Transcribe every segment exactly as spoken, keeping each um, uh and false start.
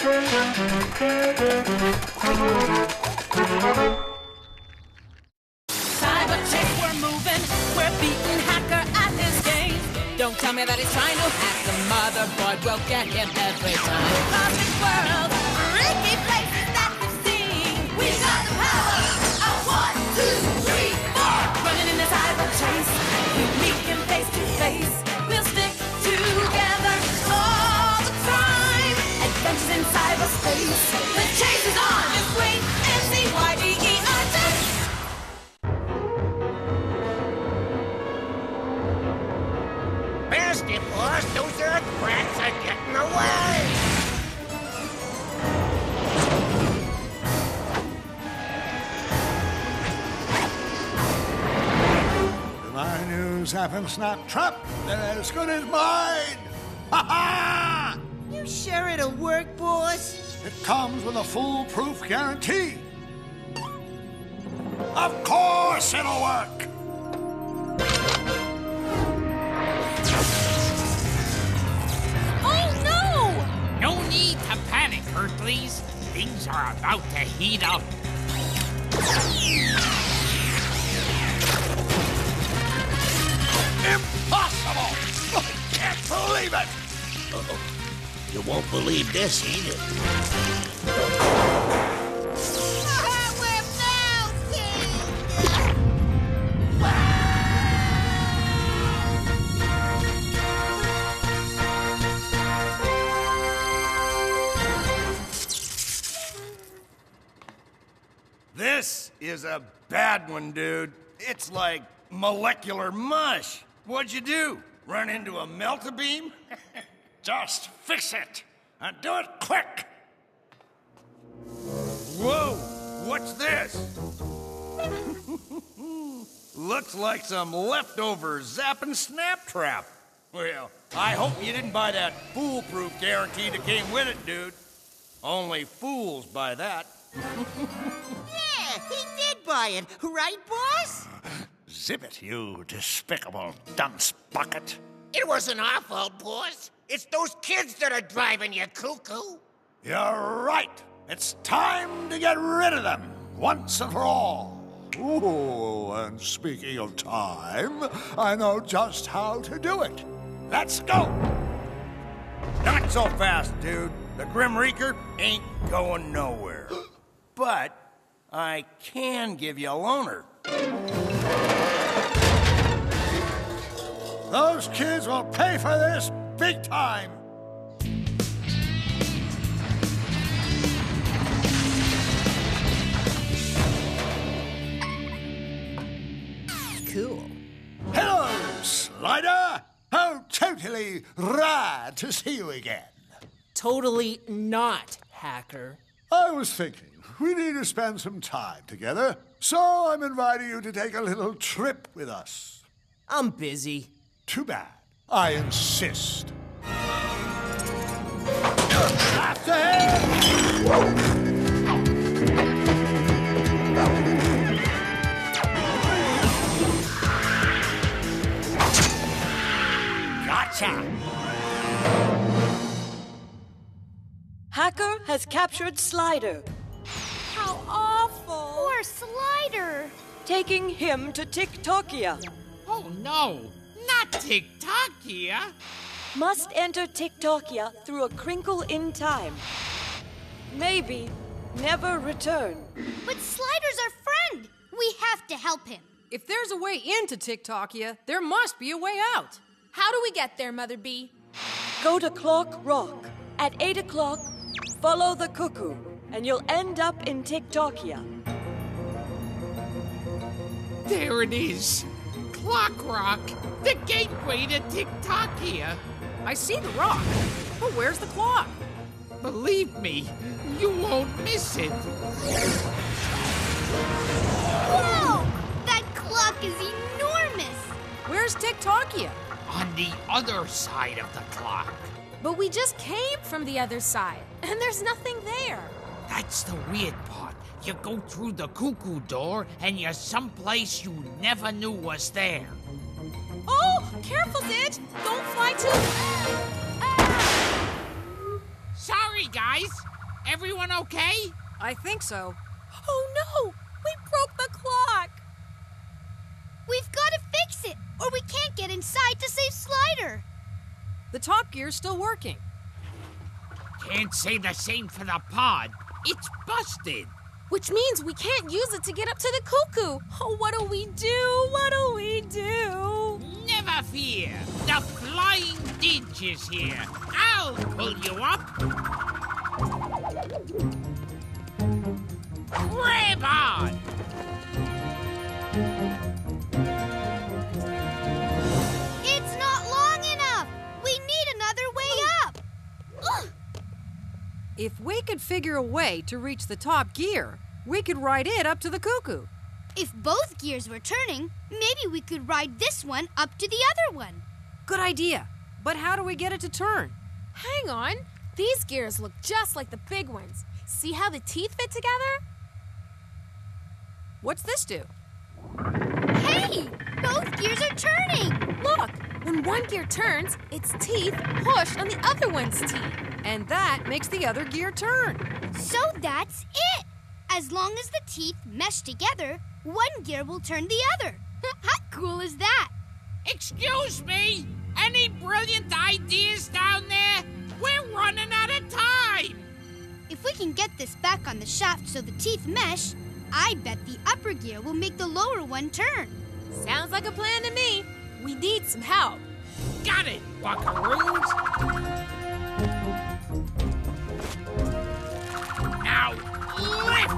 Cyber chase, we're moving. We're beating Hacker at his game. Don't tell me that he's trying to hack the motherboard. We'll get him every time. Cosmic world, freaky places that we've seen. We got the power of one, two, three, four. Running in the cyber chase, we meet him face to face. We'll stick together all the time. Adventures in cyberspace. The chase is on. Just wait and see why D E R J. Bastard, boss! Those Earth brats are getting away! My new Zap and Snap trap, they're as good as mine! Ha ha! You sure it'll work, boss? It comes with a foolproof guarantee. Of course it'll work! Oh no! No need to panic, Earthlies. Things are about to heat up. Impossible! I can't believe it! Uh-oh. You won't believe this either. This is a bad one, dude. It's like molecular mush. What'd you do? Run into a melt-a-beam? Just fix it. And do it quick. Whoa, what's this? Looks like some leftover Zap and Snap trap. Well, I hope you didn't buy that foolproof guarantee that came with it, dude. Only fools buy that. Yeah, he did buy it, right, boss? Zip it, you despicable dunce bucket. It wasn't our fault, boss. It's those kids that are driving you cuckoo. You're right. It's time to get rid of them, once and for all. Ooh, and speaking of time, I know just how to do it. Let's go! Not so fast, dude. The Grim Reaper ain't going nowhere. But I can give you a loaner. Those kids will pay for this big time. Cool. Hello, Slider. How totally rad to see you again. Totally not, Hacker. I was thinking we need to spend some time together, so I'm inviting you to take a little trip with us. I'm busy. Too bad. I insist. After him! Gotcha! Hacker has captured Slider, How awful! Poor Slider! taking him to Tiktokia. Oh no! Not TikTokia! Must enter Tiktokia through a crinkle in time. Maybe never return. But Slider's our friend! We have to help him. If there's a way into Tiktokia, there must be a way out. How do we get there, Mother Bee? Go to Clock Rock. At eight o'clock, follow the cuckoo, and you'll end up in Tiktokia. There it is! Clock Rock, the gateway to Tiktokia. I see the rock, but where's the clock? Believe me, you won't miss it. Whoa! That clock is enormous! Where's Tiktokia? On the other side of the clock. But we just came from the other side, and there's nothing there. That's the weird part. You go through the cuckoo door, and you're someplace you never knew was there. Oh, careful, Zidge! Don't fly too... Ah! Sorry, guys. Everyone okay? I think so. Oh no! We broke the clock! We've got to fix it, or we can't get inside to save Slider. The top gear's still working. Can't say the same for the pod. It's busted. Which means we can't use it to get up to the cuckoo. Oh, what do we do? What do we do? Never fear. The Flying Didge is here. I'll pull you up. Grab on. It's not long enough. We need another way up. Ugh. If we could figure a way to reach the top gear, we could ride it up to the cuckoo. If both gears were turning, maybe we could ride this one up to the other one. Good idea. But how do we get it to turn? Hang on. These gears look just like the big ones. See how the teeth fit together? What's this do? Hey! Both gears are turning! Look! When one gear turns, its teeth push on the other one's teeth. And that makes the other gear turn. So that's it! As long as the teeth mesh together, one gear will turn the other. How cool is that? Excuse me? Any brilliant ideas down there? We're running out of time! If we can get this back on the shaft so the teeth mesh, I bet the upper gear will make the lower one turn. Sounds like a plan to me. We need some help. Got it, buckaroos! Now, lift!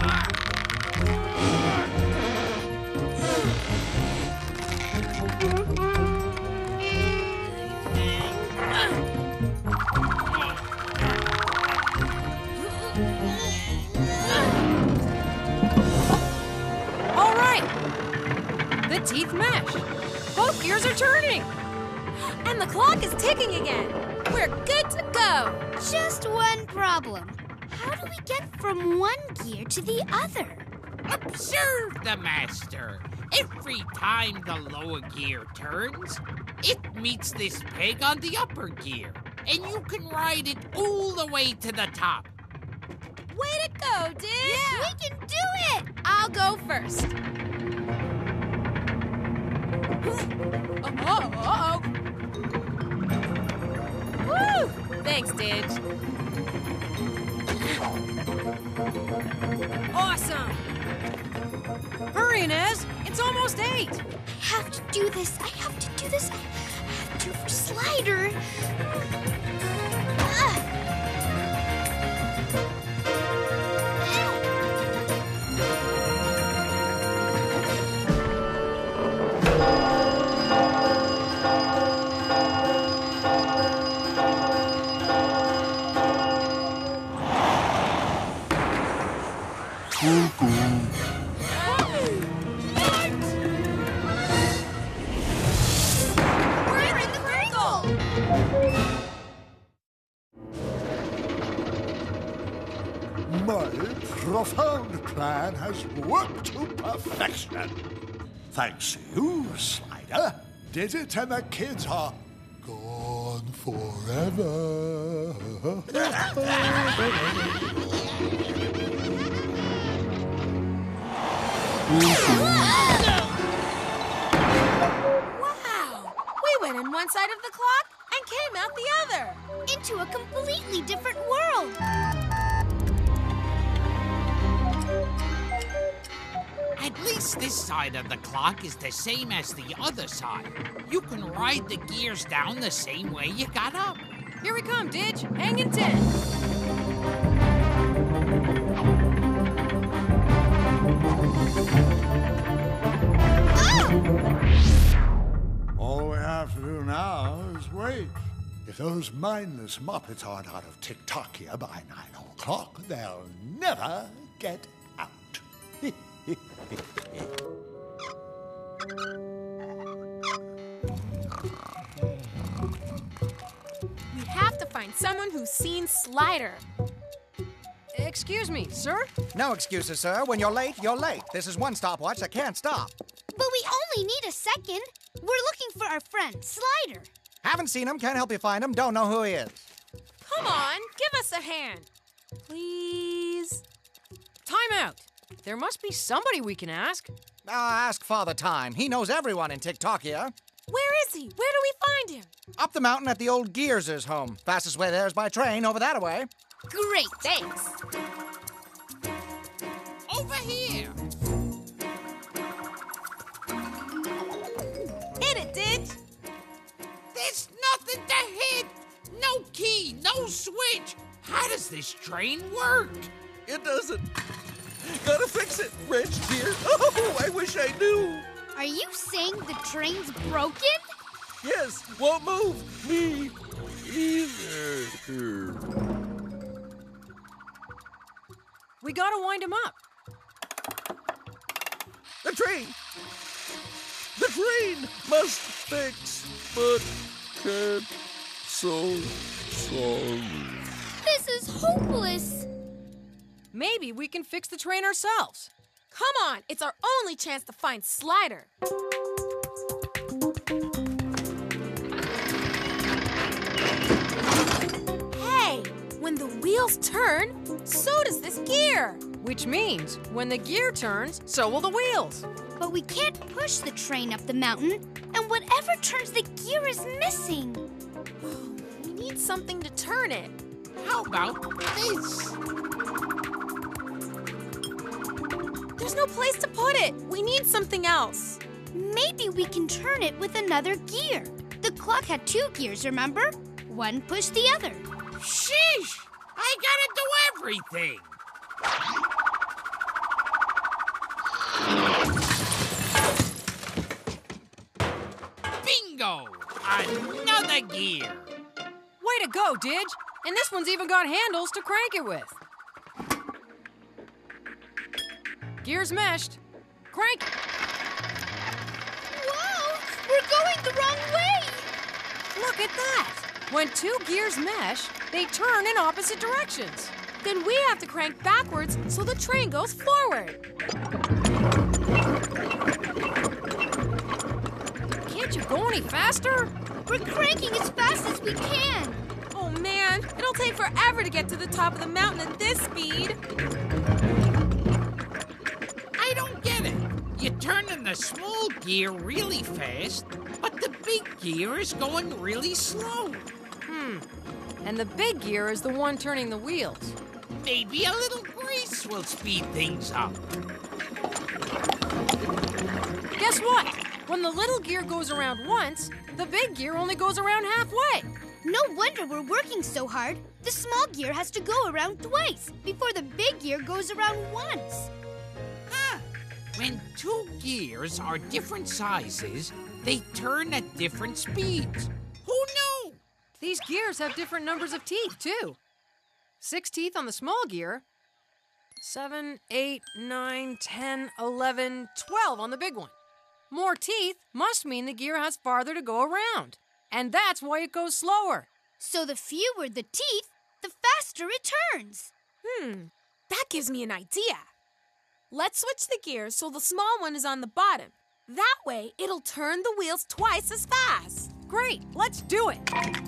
All right. The teeth mesh. Both gears are turning. And the clock is ticking again. We're good to go. Just one problem. How do we get from one gear to the other? Observe the master. Every time the lower gear turns, it meets this peg on the upper gear, and you can ride it all the way to the top. Way to go, Didge! Yeah! We can do it! I'll go first. Uh-oh, uh-oh. Woo! Thanks, Didge. Awesome! Hurry, Inez! It's almost eight! I have to do this. I have to do this. I have to for Slider. Ah. My profound plan has worked to perfection. Thanks to you, Slider, Digit and the kids are gone forever. Wow! We went in one side of the clock and came out the other. Into a completely different world. At least this side of the clock is the same as the other side. You can ride the gears down the same way you got up. Here we come, Didge. Hang in ten. All we have to do now is wait. If those mindless Muppets aren't out of Tiktokia by nine o'clock, they'll never get out. We have to find someone who's seen Slider. Excuse me, sir? No excuses, sir. When you're late, you're late. This is one stopwatch that can't stop. But we only need a second. We're looking for our friend, Slider. Haven't seen him, can't help you find him, don't know who he is. Come on, give us a hand. Please? Time out. There must be somebody we can ask. Ah, ask Father Time. He knows everyone in Tiktokia. Where is he? Where do we find him? Up the mountain at the old Gears' home. Fastest way there is by train, over that way. Great, thanks. Over here. Hit it, Ditch. There's nothing to hit. No key, no switch. How does this train work? It doesn't. Gotta fix it, Wrench dear. Oh, I wish I knew. Are you saying the train's broken? Yes, won't move. Me either. We gotta wind him up. The train! The train must fix, but can't. So sorry. This is hopeless. Maybe we can fix the train ourselves. Come on, it's our only chance to find Slider. Hey, when the wheels turn, so does this gear. Which means, when the gear turns, so will the wheels. But we can't push the train up the mountain, and whatever turns the gear is missing. We need something to turn it. How about this? There's no place to put it. We need something else. Maybe we can turn it with another gear. The clock had two gears, remember? One pushed the other. Sheesh! I gotta do everything. Bingo! Another gear. Way to go, Didge. And this one's even got handles to crank it with. Gears meshed. Crank it. Whoa! We're going the wrong way! Look at that. When two gears mesh, they turn in opposite directions. Then we have to crank backwards so the train goes forward. Can't you go any faster? We're cranking as fast as we can. Oh man, it'll take forever to get to the top of the mountain at this speed. I don't get it. You turn in the small gear really fast, but the big gear is going really slow. Hmm. And the big gear is the one turning the wheels. Maybe a little grease will speed things up. Guess what? When the little gear goes around once, the big gear only goes around halfway. No wonder we're working so hard. The small gear has to go around twice before the big gear goes around once. Huh. When two gears are different sizes, they turn at different speeds. Who knew? These gears have different numbers of teeth, too. Six teeth on the small gear. Seven, eight, nine, ten, eleven, twelve on the big one. More teeth must mean the gear has farther to go around. And that's why it goes slower. So the fewer the teeth, the faster it turns. Hmm, that gives me an idea. Let's switch the gears so the small one is on the bottom. That way, it'll turn the wheels twice as fast. Great, let's do it.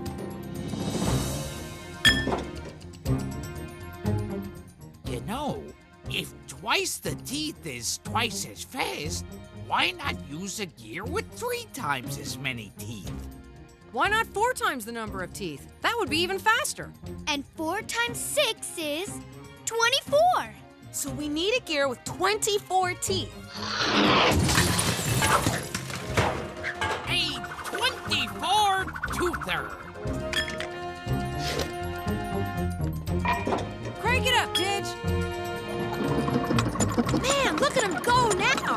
You know, if twice the teeth is twice as fast, why not use a gear with three times as many teeth? Why not four times the number of teeth? That would be even faster. And four times six is twenty-four. So we need a gear with twenty-four teeth. A twenty-four toother. Crank it up, Didge. Man, look at him go now.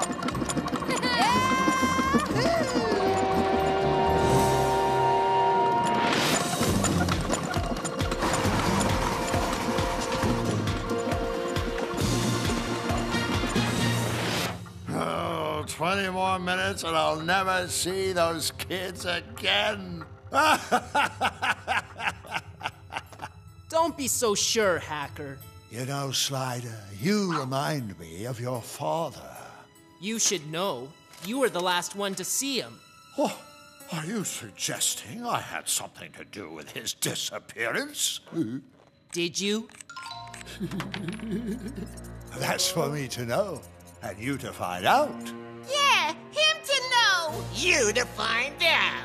Oh, twenty more minutes and I'll never see those kids again. Don't be so sure, Hacker. You know, Slider, you remind me of your father. You should know. You were the last one to see him. Oh, are you suggesting I had something to do with his disappearance? Did you? That's for me to know, and you to find out. Yeah, him to know. You to find out.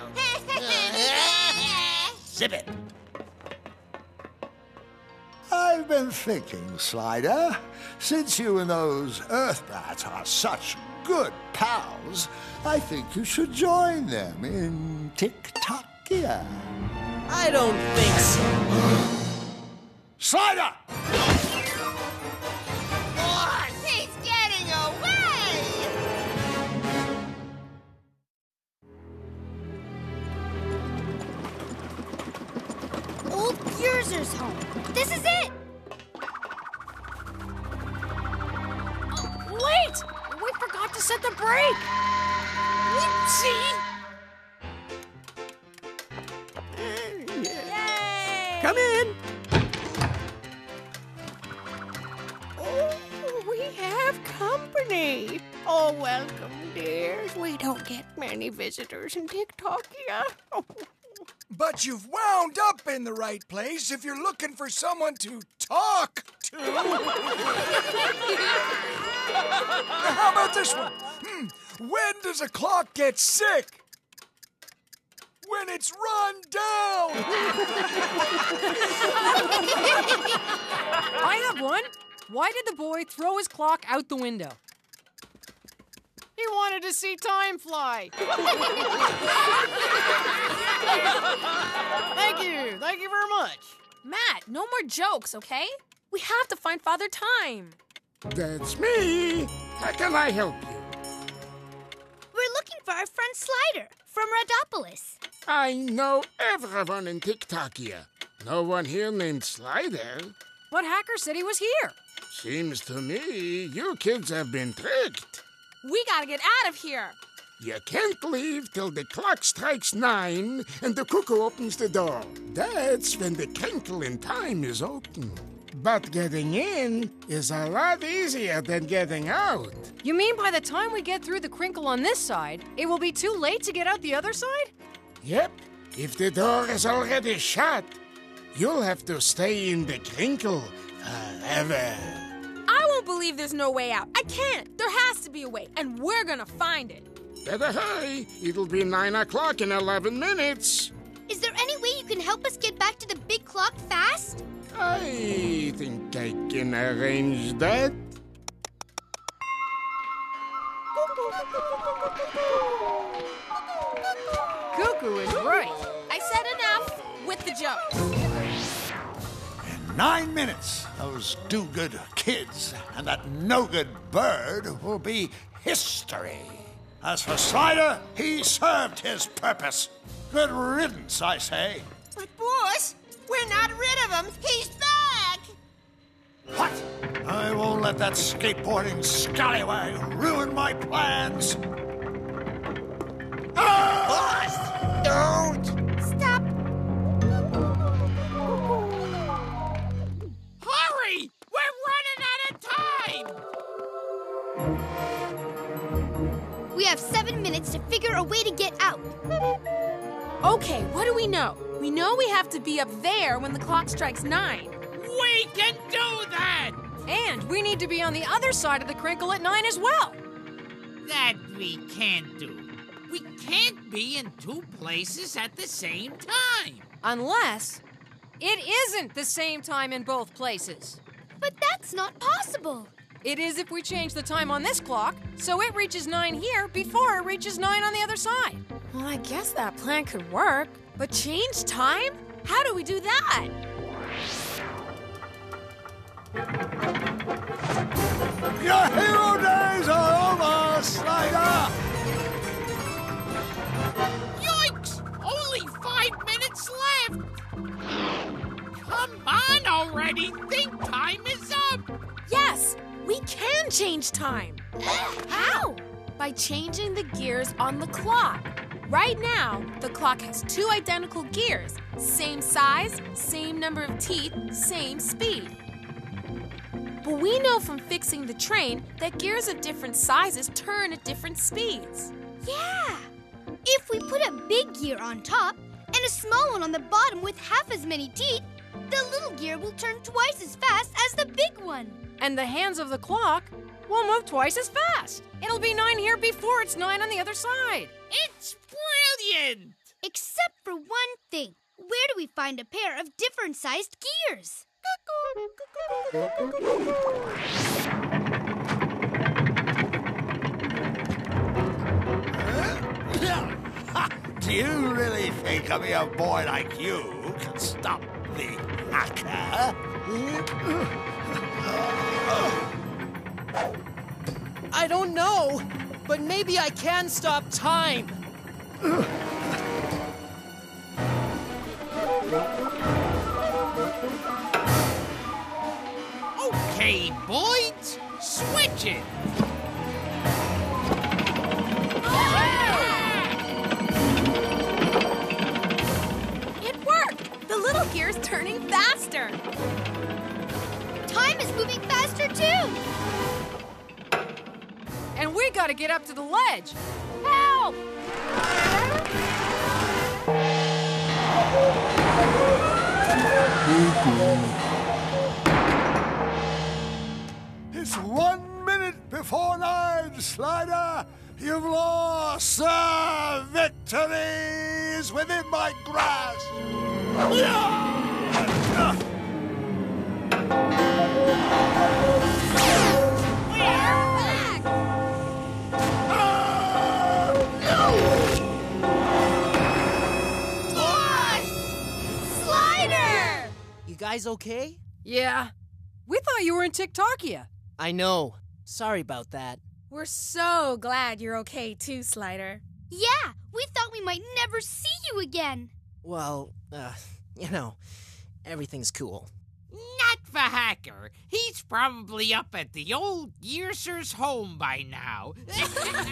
Zip it. I've been thinking, Slider, since you and those Earth brats are such good pals, I think you should join them in Tick-Tockia. I don't think so. Slider! Boss, he's getting away! Old Gearzer's home. This is it! Wait! We forgot to set the brake! Whoopsie! Yay! Come in. Oh, we have company. Oh, welcome, dears. We don't get many visitors in Tick-Tockia. But you've wound up in the right place if you're looking for someone to talk to. How about this one? Hmm. When does a clock get sick? When it's run down. I have one. Why did the boy throw his clock out the window? He wanted to see time fly. Thank you. Thank you very much. Matt, no more jokes, okay? We have to find Father Time. That's me. How can I help you? We're looking for our friend Slider from Rhodopolis. I know everyone in Tick-Tockia. No one here named Slider. But Hacker said he was here. Seems to me you kids have been tricked. We gotta get out of here. You can't leave till the clock strikes nine and the cuckoo opens the door. That's when the Crinkle in Time is open. But getting in is a lot easier than getting out. You mean by the time we get through the crinkle on this side, it will be too late to get out the other side? Yep. If the door is already shut, you'll have to stay in the crinkle forever. I won't believe there's no way out. I can't. There has to be a way, and we're gonna find it. Better hurry. It'll be nine o'clock in eleven minutes. Is there any way you can help us get back to the big clock fast? I think I can arrange that. Cuckoo is right. I said enough with the joke. In nine minutes, those do-good kids and that no-good bird will be history. As for Slider, he served his purpose. Good riddance, I say. But, boss, we're not rid of him. He's back! What? I won't let that skateboarding scallywag ruin my plans. Ah! Boss, don't! Stop. Hurry! We're running out of time! We have seven minutes to figure a way to get out. Okay, what do we know? We know we have to be up there when the clock strikes nine. We can do that! And we need to be on the other side of the crinkle at nine as well. That we can't do. We can't be in two places at the same time. Unless it isn't the same time in both places. But that's not possible. It is if we change the time on this clock, so it reaches nine here before it reaches nine on the other side. Well, I guess that plan could work. But change time? How do we do that? Your hero days are over, Slider! Yikes! Only five minutes left! Come on already! Think time is up! Yes, we can change time. How? By changing the gears on the clock. Right now, the clock has two identical gears. Same size, same number of teeth, same speed. But we know from fixing the train that gears of different sizes turn at different speeds. Yeah. If we put a big gear on top and a small one on the bottom with half as many teeth, the little gear will turn twice as fast as the big one. And the hands of the clock will move twice as fast. It'll be nine here before it's nine on the other side. It's brilliant! Except for one thing. Where do we find a pair of different-sized gears? Do you really think a mere boy like you can stop the hacker? I don't know, but maybe I can stop time. Okay, boys, switch it. It worked! The little gear's turning faster. Time is moving faster, too. And we gotta get up to the ledge. Help! It's one minute before nine, Slider. You've lost. The victory is within my grasp. Slider! You guys okay? Yeah. We thought you were in TikTokia. I know. Sorry about that. We're so glad you're okay too, Slider. Yeah, we thought we might never see you again. Well, uh, you know, everything's cool. Not for Hacker. He's probably up at the old Gearser's home by now. You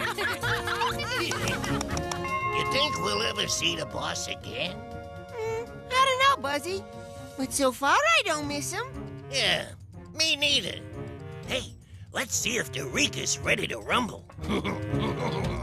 think we'll ever see the boss again? Mm, I don't know, Buzzy. But so far, I don't miss him. Yeah, me neither. Hey, let's see if Eureka's ready to rumble.